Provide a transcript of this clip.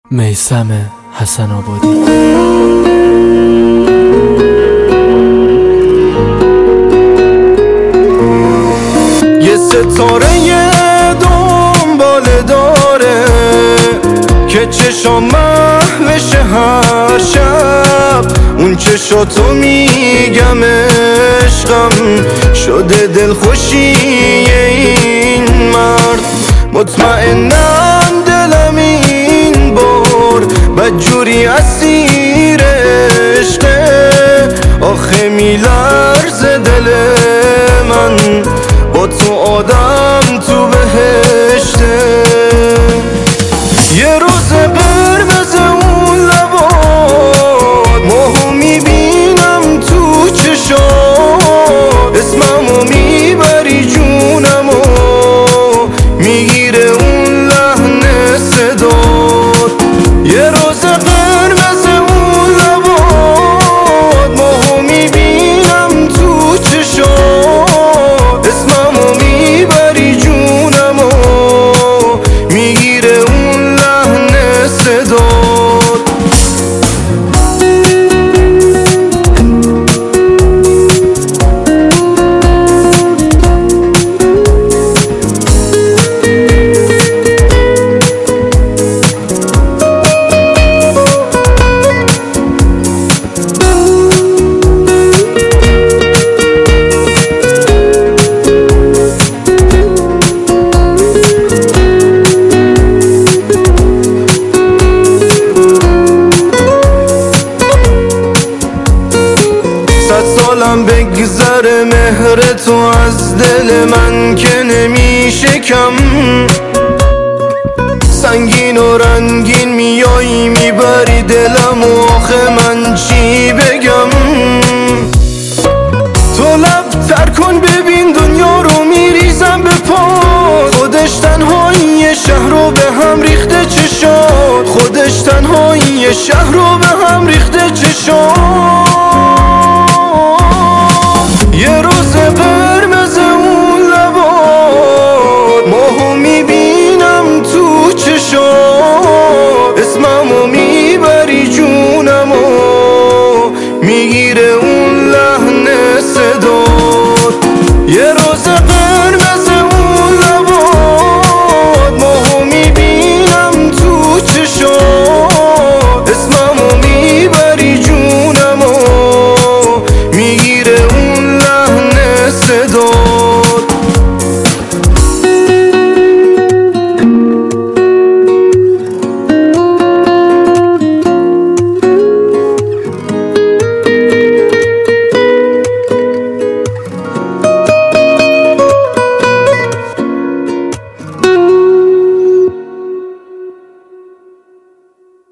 میثم حسن آبادی. یه ستاره دنبال داره که چشام محوش هر شب، اون چشاتو میگم عشقم شده دلخوشی این مرد. مطمئنم دلم این بار بدجوری اسیر عشقه، آخه میلرزه دل من با تو آدم تو بهشته. یه روز قرمز اون لبات ماهو میبینم تو چشات، اسممو میبری جونمو میگیره اون لحن صدات. یه روز قرمز اون لبات ماهو میبینم تو چشات، اسممو میبری جونمو میگیره اون لحن صدات. سالم بگذره مهر تو از دل من که نمیشه کم، سنگین و رنگین میایی میبری دلم و آخه من چی بگم. تو لب تر کن ببین دنیا رو میریزم به پا، خودش تنهایی شهر رو به هم ریخته چشات، خودش تنهایی شهر رو به هم ریخته چشات.